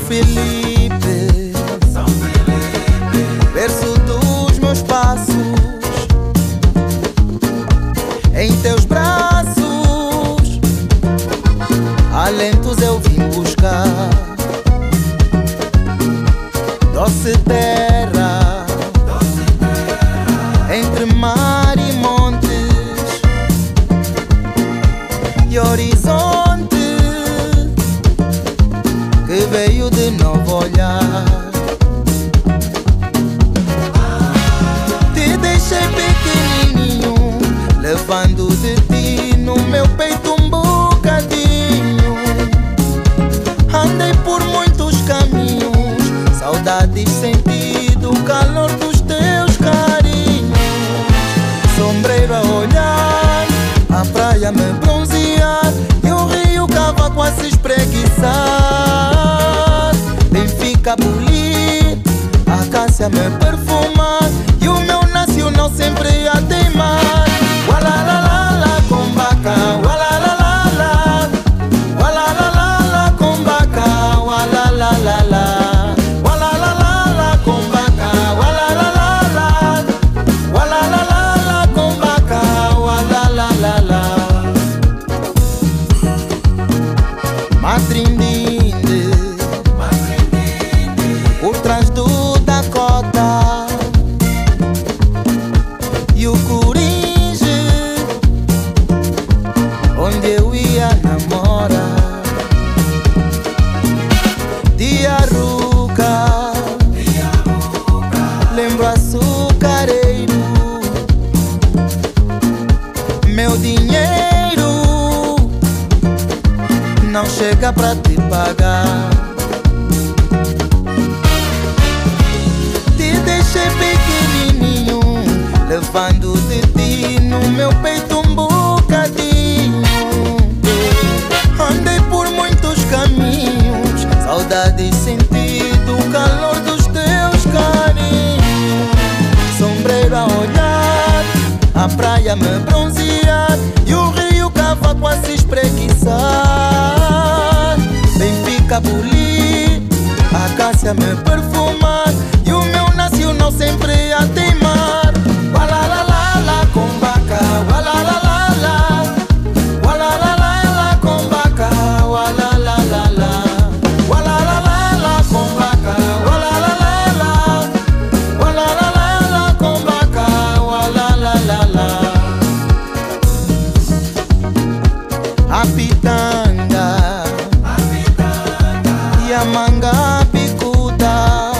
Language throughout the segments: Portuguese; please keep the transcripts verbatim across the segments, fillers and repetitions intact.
Felipe, São Felipe, berço dos meus passos, em teus braços, alentos eu vim buscar. Doce terra, doce terra, entre mar e montes e horizonte que veio de novo olhar. Te deixei pequenininho, levando de ti no meu peito um bocadinho. Andei por muitos caminhos, saudades sentido, o calor dos teus carinhos. Sombreiro a olhar, a praia me bronzear e o rio cavaco a se espreguiçar. Benfica a bulir, a Cássia me perfumar e o meu nacional sempre a teimar. Ualalalala com baca, ualalalala, ualalalala com baca, ualalalala. Matrindinde, por trás do Dakota e o Coringe, onde eu ia namorar. Diarruca, lembro açucareiro, meu dinheiro não chega pra te pagar. Te deixei pequenininho, levando de ti no meu peito um bocadinho. Andei por muitos caminhos, saudades sentido, o calor dos teus carinhos. Sombreiro a olhar, a praia me bronzear e o rio cavaco a se espreguiçar. Benfica a bulir, a Cássia me perfumar e o meu nacional sempre a teimar. Ualalalala com baca, ualalalala, ualalalala com baca, ualalalala, ualalalala com baca, ualalalala, ualalalala com baca, ualalalala. A pitanga, a pitanga e a manga picuda,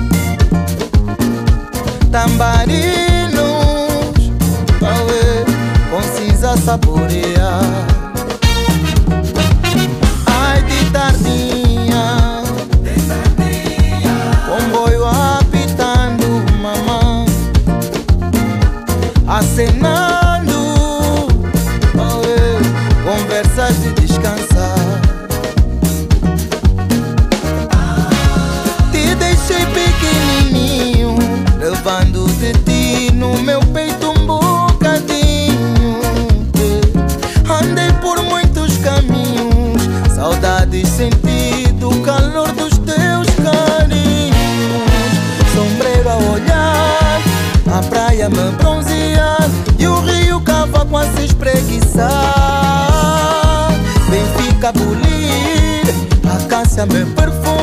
tambarinos, aue, com cinza saborear. Ai de tardinha, de tardinha, comboio apitando, mamãe, acenando, aue, conversas de descansar. Te deixei pequenininho, levando de ti no meu peito um bocadinho. Andei por muitos caminhos, saudades sentido, o calor dos teus carinhos. Sombreiro a olhar, a praia me bronzear e o rio cavaco a se espreguiçar. Benfica a bulir, a Cássia me perfumar